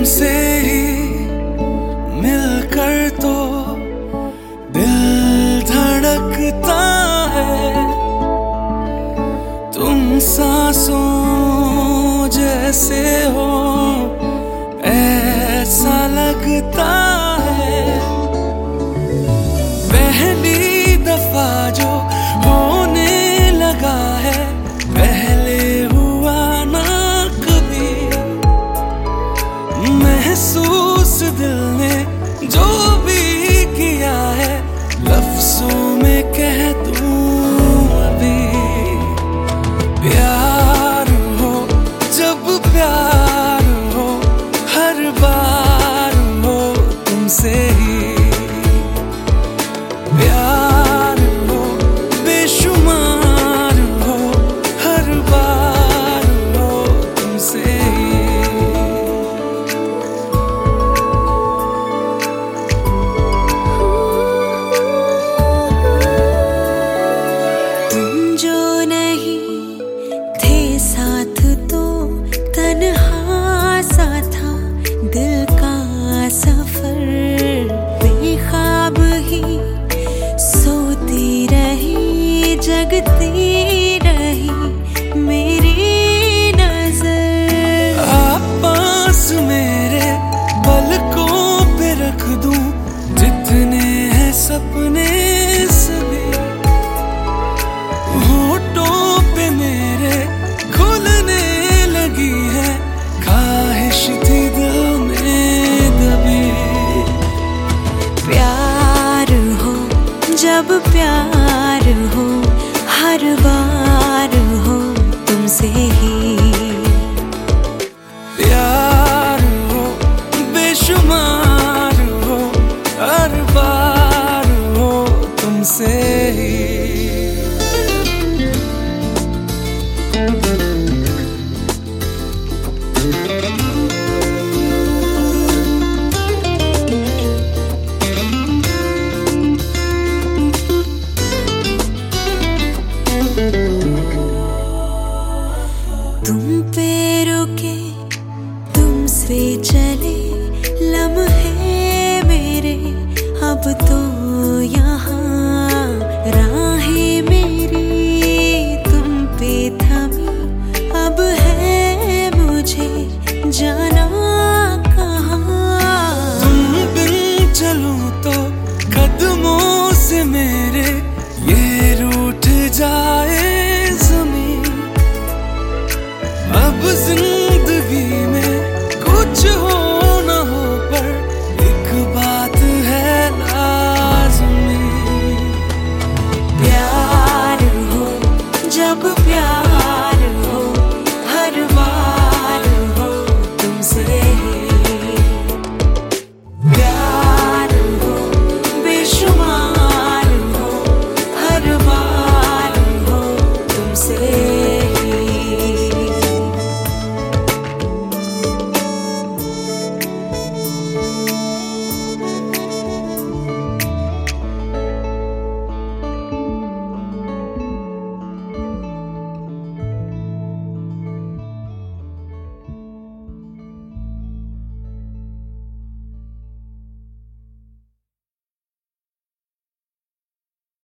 तुमसे ही मिलकर तो दिल धड़कता है। तुम सांसों जैसे हो ऐसा लगता है। पहली दफा जो होने लगा है, पहले हुआ ना कभी। महसूस दिल ने जो भी किया है, लफ्जों में कह दूं अभी। प्यार हो जब प्यार हो, हर बार हो तुमसे ही। प्यार हो बेशुमार हो, हर बार हो तुमसे ही। तुम जो नहीं थे साथ तो तन्हा सा था दिल का सफर। बेख्वाब ही सोती रही, जगती रही मेरी नजर। आप पास मेरे पलकों पे रख दूं जितने हैं सपने सभी। होठों पे मेरे खुलने लगी है ख्वाहिश थी दिल में दबी। प्यार हो जब प्यार हो, हर बार